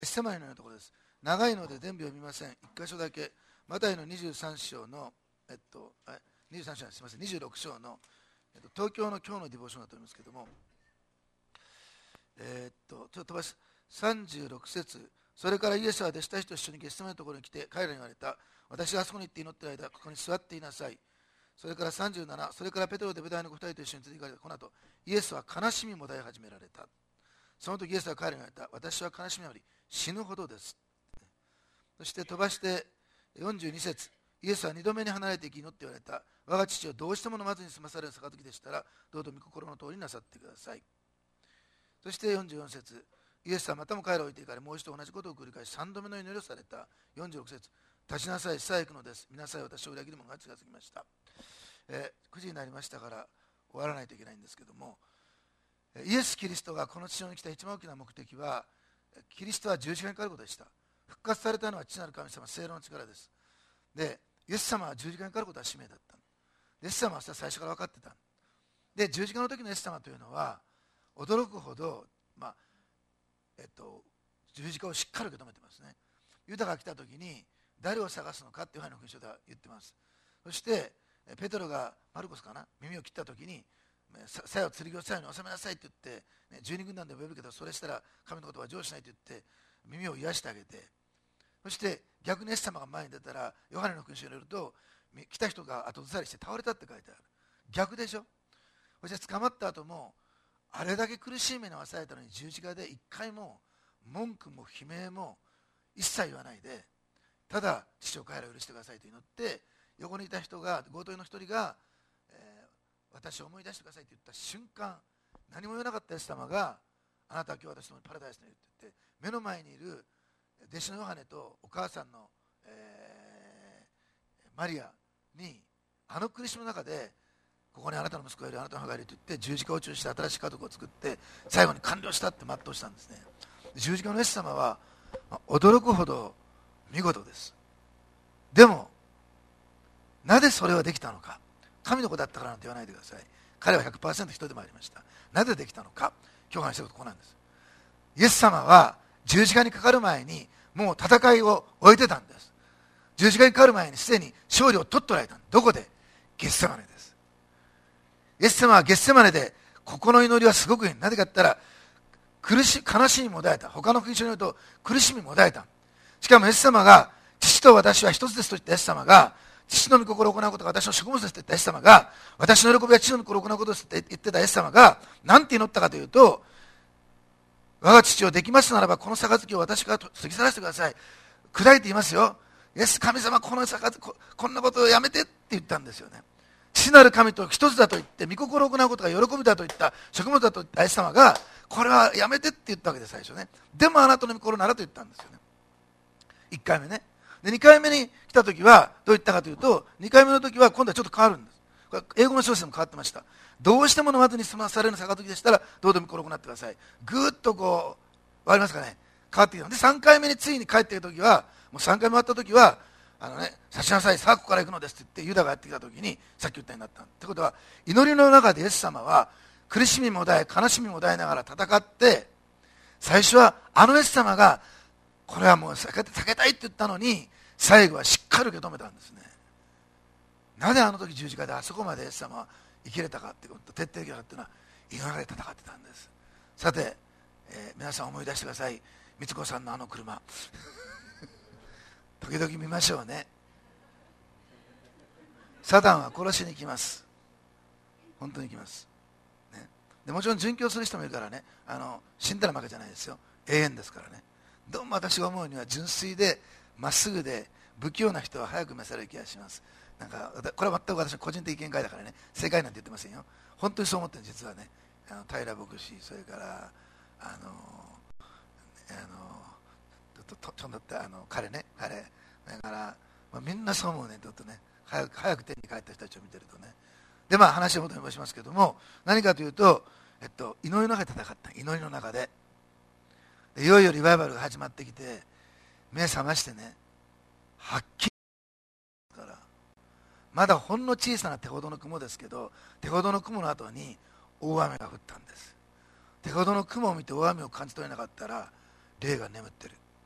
狭いのようなところです。長いので全部読みません。一箇所だけ。マタイの23章の、23章すみません、26章の、東京の今日のディボーションだと思いますけども、ちょっと飛ばし、36節。それからイエスは弟子たちと一緒にゲッセマネのところに来て、彼らに言われた。私があそこに行って祈っている間、ここに座っていなさい。それから37、それからペテロとベダイの2人と一緒に連れて行かれた。この後、イエスは悲しみもだえ始められた。その時イエスは彼らに言われた。私は悲しみより死ぬほどです。そして飛ばして42節。イエスは2度目に離れていき祈って言われた。我が父をどうしても飲まずに済まされる杯でしたら、どうぞ御心の通りになさってください。そして44節。イエスはまたも彼らを置いていかれ、もう一度同じことを繰り返し3度目の祈りをされた。46節。立ちなさい、さあ行くのです。見なさい、私を裏切る者が近づきました。9時になりましたから終わらないといけないんですけども、イエス・キリストがこの地上に来た一番大きな目的は、キリストは十字架にかかることでした。復活されたのは父なる神様、聖霊の力です。で、イエス様は十字架にかかることは使命だった。イエス様は最初から分かってた。で、十字架の時のイエス様というのは、驚くほど、十字架をしっかり受け止めてますね。ユダが来た時に、誰を探すのかっていうふうに福音書では言ってます。そして、ペテロがマルコスかな、耳を切った時に、さよ剣をさよに収めなさいって言って、12軍団で呼ぶけど、それしたら神のことは成就しないと言って耳を癒してあげて、そして逆にイエス様が前に出たら、ヨハネの福音書によると、来た人が後ずさりして倒れたって書いてある。逆でしょ。そして捕まった後も、あれだけ苦しい目に遭わされたのに十字架で一回も文句も悲鳴も一切言わないで、ただ父を彼らを許してくださいと祈って、横にいた人が、強盗の一人が、私を思い出してくださいと言った瞬間、何も言わなかったイエス様が、あなたは今日私のパラダイスにいるって言って、目の前にいる弟子のヨハネとお母さんの、マリアに、あの苦しみの中で、ここにあなたの息子がいる、あなたの母がいると言って、十字架を中して新しい家族を作って、最後に完了したって全うしたんですね。十字架のイエス様は、驚くほど見事です。でも、なぜそれはできたのか。神の子だったからなんて言わないでください。彼は 100% 人でもありました。なぜできたのか。今日話したことはここなんです。イエス様は十字架にかかる前にもう戦いを終えてたんです。十字架にかかる前にすでに勝利を取っておられた。どこで？ゲッセマネです。イエス様はゲッセマネで、ここの祈りはすごくいい。なぜかって言ったら、悲しみもだえた。他の福音書によると苦しみもだえた。しかもイエス様が、父と私は一つですと言ったイエス様が、父の御心を行うことが私の食物ですと言ったイエス様が、私の喜びは父の御心を行うことですと言ってたイエス様が、なんて祈ったかというと、我が父をできますならば、この杯を私から過ぎ去らせてください。砕いて言いますよ。イエス神様、こんなことをやめてって言ったんですよね。父なる神と一つだと言って、御心を行うことが喜びだと言った、食物だと言ったイエス様が、これはやめてって言ったわけです、最初ね。でもあなたの御心ならと言ったんですよね。1回目ね。で、2回目に来た時はどう言ったかというと、2回目の時は今度はちょっと変わるんです。これ英語の小説でも変わってました。どうしても飲まずに済まされる杯でしたら、どうでもこれを行ってください。ぐーっとこう、わかりますかね、変わってきた。で、3回目についに帰ってきた時は、もう3回目終わった時は、差しなさい、さあここから行くのですって言って、ユダがやってきた時に、さっき言ったようになった。ってことは、祈りの中でイエス様は、苦しみもだえ、悲しみもだえながら戦って、最初はあのイエス様が、これはもう避けたいって言ったのに、最後はしっかり受け止めたんですね。なぜあの時十字架であそこまでイエス様は生きれたかっていうこと、徹底的だっていうのは、祈られて戦ってたんです。さて、皆さん思い出してください。美津子さんのあの車。時々見ましょうね。サタンは殺しに来ます。本当に来ます。ね、でもちろん殉教する人もいるからね、死んだら負けじゃないですよ。永遠ですからね。どうも私が思うには、純粋でまっすぐで不器用な人は早く召される気がします。なんかこれは全く私の個人的見解だからね、正解なんて言ってませんよ。本当にそう思ってる。実はね、平牧師、それからちょっと彼ね、だから、みんなそう思うね。ちょっとね、早く天に帰った人たちを見てるとね。で、話を元に戻しますけども、何かというと、祈りの中で戦った。祈りの中でいよいよリバイバルが始まってきて、目覚ましてね、はっきりから、まだほんの小さな手ほどの雲ですけど、手ほどの雲の後に大雨が降ったんです。手ほどの雲を見て大雨を感じ取れなかったら、霊が眠ってる。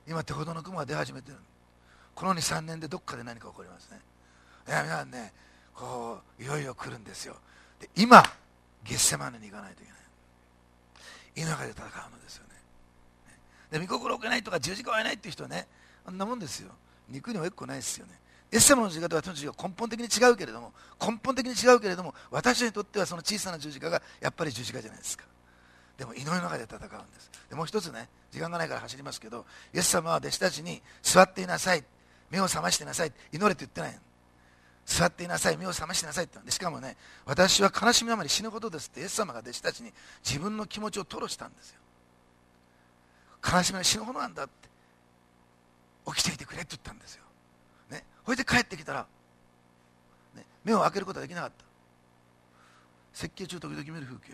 今手ほどの雲が出始めてる。この2、3年でどっかで何か起こりますね。いや、皆さんね、こういよいよ来るんですよ。で今ゲッセマネに行かないといけない。胃の中で戦うのですよね。で、御心を置けないとか十字架を得ないっていう人はね、あんなもんですよ。肉には一個ないですよね。イエス様の十字架と私の十字架は根本的に違うけれども、私にとってはその小さな十字架がやっぱり十字架じゃないですか。でも祈りの中で戦うんです。でもう一つね、時間がないから走りますけど、イエス様は弟子たちに座っていなさい、目を覚ましていなさい、祈れと言ってないの。座っていなさい、目を覚ましていなさいって言うんで、しかもね、私は悲しみのあまり死ぬことですってイエス様が弟子たちに自分の気持ちを吐露したんですよ。悲しみは死ぬほどなんだって、起きていてくれって言ったんですよ、ね、それで帰ってきたら、ね、目を開けることができなかった。設計中時々見る風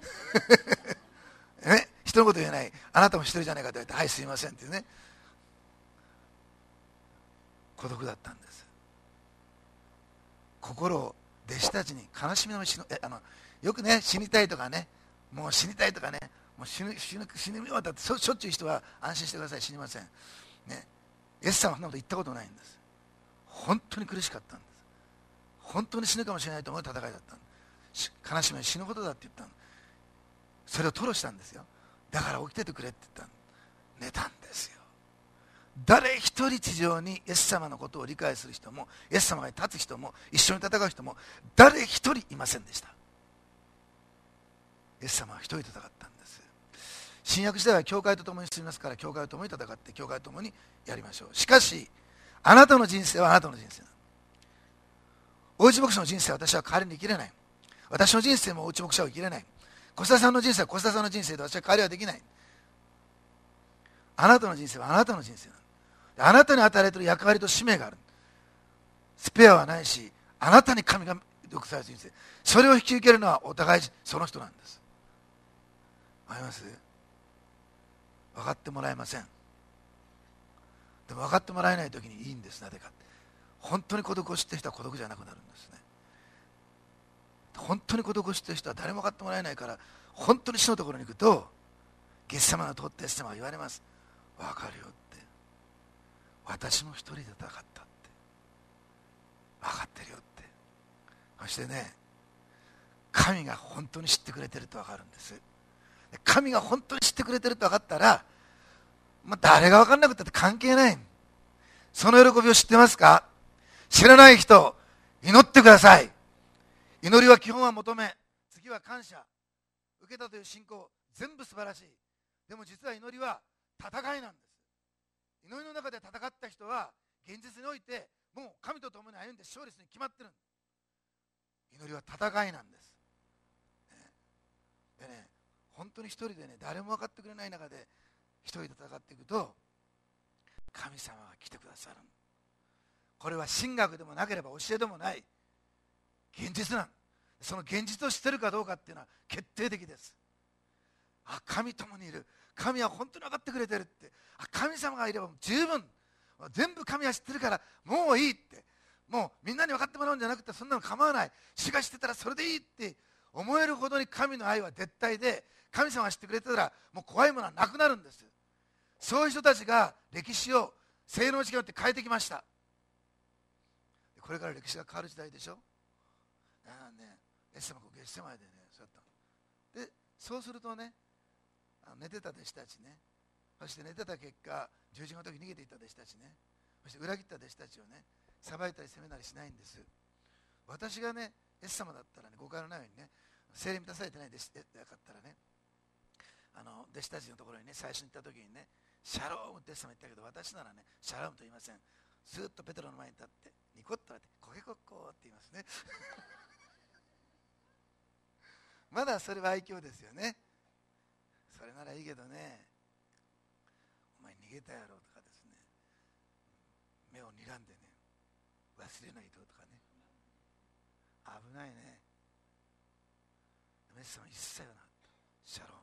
景ね、人のこと言えない、あなたも一人じゃないかと言われて、はいすいませんっていうね、孤独だったんです。心を弟子たちに悲しみの死のよくね、死にたいとかね、もう死にたいとかね、もう死ぬようだってしょっちゅう言う人は安心してください、死にません、ね、イエス様はそんなこと言ったことないんです。本当に苦しかったんです。本当に死ぬかもしれないと思う戦いだったんです。悲しみは死ぬことだって言ったんです。それを吐露したんですよ。だから起きててくれって言ったんです。寝たんですよ。誰一人地上にイエス様のことを理解する人も、イエス様が立つ人も、一緒に戦う人も誰一人いませんでした。イエス様は一人戦ったんです。新約時代は教会と共に進みますから、教会と共に戦って教会と共にやりましょう。しかしあなたの人生はあなたの人生なの。おうち牧師の人生は私は代わりに生きれない。私の人生もおうち牧師は生きれない。小田さんの人生は小田さんの人生で私は代わりはできない。あなたの人生はあなたの人生なの。あなたに与えられている役割と使命がある。スペアはないし、あなたに神が独裁する人生、それを引き受けるのはお互いその人なんです。わかります？分かってもらえません。でも分かってもらえない時にいいんです。なぜかって、本当に孤独を知ってる人は孤独じゃなくなるんですね。本当に孤独を知ってる人は誰も分かってもらえないから、本当に死のところに行くと、イエス様の通ってイエス様が言われます。分かるよって、私も一人で戦ったって、分かってるよって。そしてね、神が本当に知ってくれてると分かるんです。神が本当に知ってくれてると分かったら、誰が分かんなくたって関係ない。その喜びを知ってますか？知らない人、祈ってください。祈りは基本は求め、次は感謝、受けたという信仰、全部素晴らしい。でも実は祈りは戦いなんです。祈りの中で戦った人は現実においてもう神と共に歩んで勝利するに決まってる。祈りは戦いなんです。でね、本当に一人でね、誰も分かってくれない中で一人で戦っていくと、神様が来てくださる。これは神学でもなければ教えでもない現実なん。その現実を知ってるかどうかっていうのは決定的です。あ、神ともにいる、神は本当に分かってくれてるって、あ、神様がいれば十分、全部神は知ってるからもういいって、もうみんなに分かってもらうんじゃなくて、そんなの構わない、主が知ってたらそれでいいって思えるほどに神の愛は絶対で、神様が知ってくれてたらもう怖いものはなくなるんです。そういう人たちが歴史を聖の時間によって変えてきました。これから歴史が変わる時代でしょ。イエス様がゲッセマネでね、そうやったの。で、そうするとね、寝てた弟子たちね、そして寝てた結果、十字架の時逃げていった弟子たちね、そして裏切った弟子たちをね、裁いたり責めたりしないんです。私がね、イエス様だったらね、誤解のないようにね、聖霊満たされてない弟子だったらね、弟子たちのところにね、最初に行った時にね、シャロームってイエス様言ったけど、私ならね、シャロームと言いません。ずっとペテロの前に立って、ニコッと笑って、コケコッコーって言いますね。まだそれは愛嬌ですよね。それならいいけどね、お前逃げたやろとかですね、目を睨んでね、忘れないととかね、危ないね。イエス様一切はなかった。シャローム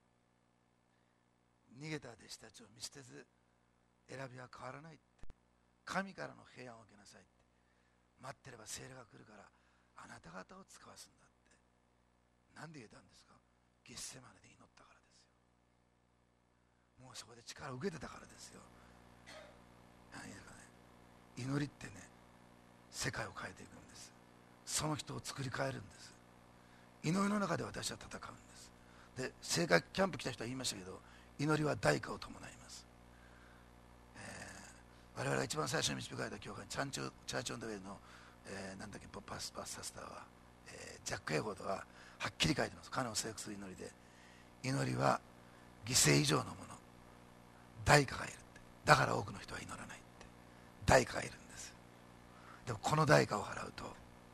って、逃げた弟子たちを見捨てず、選びは変わらないって、神からの平安を受けなさいって、待ってれば聖霊が来るからあなた方を使わすんだって。なんで言えたんですか？ゲッセマネで祈ったからですよ。もうそこで力を受けてたからですよ。 祈りってね、世界を変えていくんです。その人を作り変えるんです。祈りの中で私は戦うんです。で、聖火キャンプ来た人は言いましたけど、祈りは代価を伴います。我々が一番最初に導かれた教会、チャーチョンドウェイの、なんだっけ、パスサスターは、ジャック・エイホードははっきり書いてます。彼を征服する祈りで、祈りは犠牲以上のもの、代価がいるって。だから多くの人は祈らないって。代価がいるんです。でもこの代価を払うと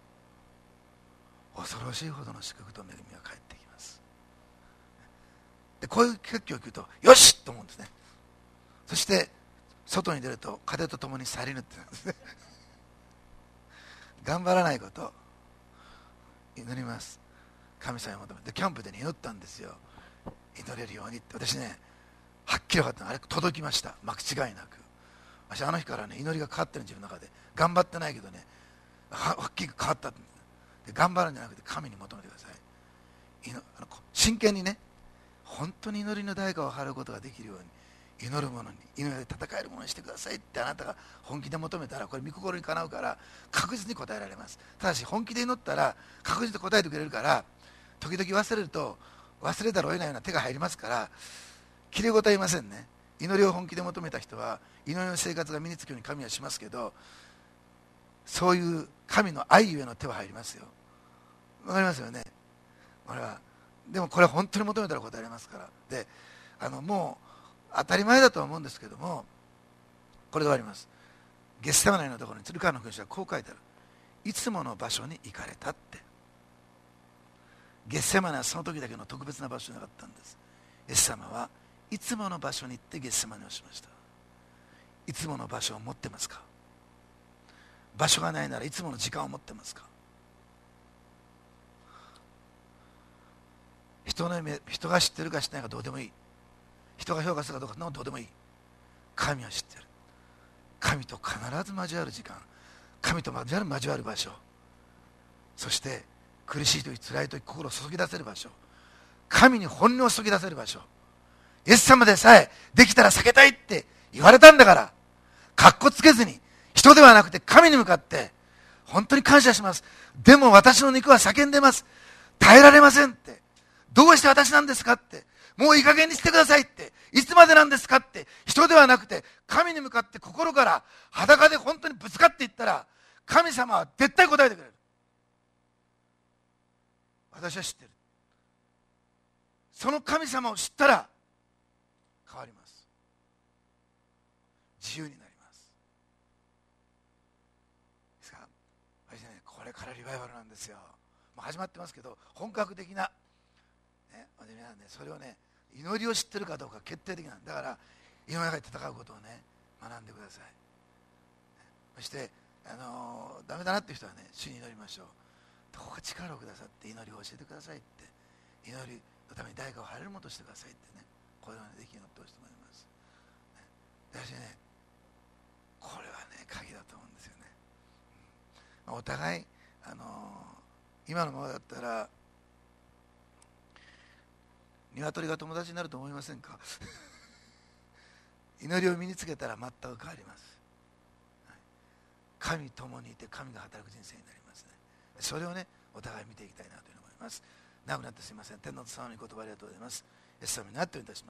恐ろしいほどの祝福と恵みが返ってきます。で、こういう結局を聞くとよしと思うんですね。そして外に出ると風と共に去りぬってなんですね。頑張らないこと、祈ります。神様に求めて、キャンプで、ね、祈ったんですよ。祈れるようにって。私ね、はっきり分かったの、あれ届きました。間違いなく。私あの日からね、祈りが変わってる、自分の中で。頑張ってないけどね、はっきり変わった。で、頑張るんじゃなくて神に求めてください。真剣にね、本当に祈りの代価を払うことができるように、祈る者に、祈りで戦えるものにしてくださいってあなたが本気で求めたら、これ御心にかなうから確実に答えられます。ただし本気で祈ったら確実に答えてくれるから、時々忘れると忘れざるを得ないような手が入りますから、きれい事は言いませんね。祈りを本気で求めた人は祈りの生活が身につくように神はしますけど、そういう神の愛ゆえの手は入りますよ。わかりますよね。でもこれは本当に求めたら答えられますから。で、もう当たり前だとは思うんですけども、これで終わります。ゲッセマネのところに鶴川の君主はこう書いてある。いつもの場所に行かれたって。ゲッセマネはその時だけの特別な場所じゃなかったんです。イエス様はいつもの場所に行ってゲッセマネをしました。いつもの場所を持ってますか？場所がないならいつもの時間を持ってますか？人が知ってるか知ってないかどうでもいい。人が評価するかどうかのどうでもいい。神は知ってる。神と必ず交わる時間、神と交わる場所、そして苦しい時、辛い時、心を注ぎ出せる場所、神に本音を注ぎ出せる場所。イエス様でさえできたら避けたいって言われたんだから、かっこつけずに人ではなくて神に向かって本当に感謝します。でも私の肉は叫んでます。耐えられませんって。どうして私なんですかって。もういい加減にしてくださいって。いつまでなんですかって。人ではなくて神に向かって心から裸で本当にぶつかっていったら、神様は絶対答えてくれる。私は知ってる。その神様を知ったら変わります。自由になります。ですから私ね、これからリバイバルなんですよ。もう始まってますけど、本格的な、ね、皆さんね、それをね、祈りを知ってるかどうか決定的なんだから、祈りの中で戦うことをね、学んでください。そしてダメだなっていう人はね、主に祈りましょう。どうか力をくださって祈りを教えてくださいって、祈りのために代価を払えるものとしてくださいってね、こういうのできるように祈ってほしいと思います。私ね、これはね、鍵だと思うんですよね。お互い今のままだったら鶏が友達になると思いませんか？祈りを身につけたら全く変わります。神共にいて神が働く人生になりますね。それをね、お互い見ていきたいなというふうに思います。長くなってすみません。天皇と様に言葉ありがとうございます。イエス様になっておりいたします。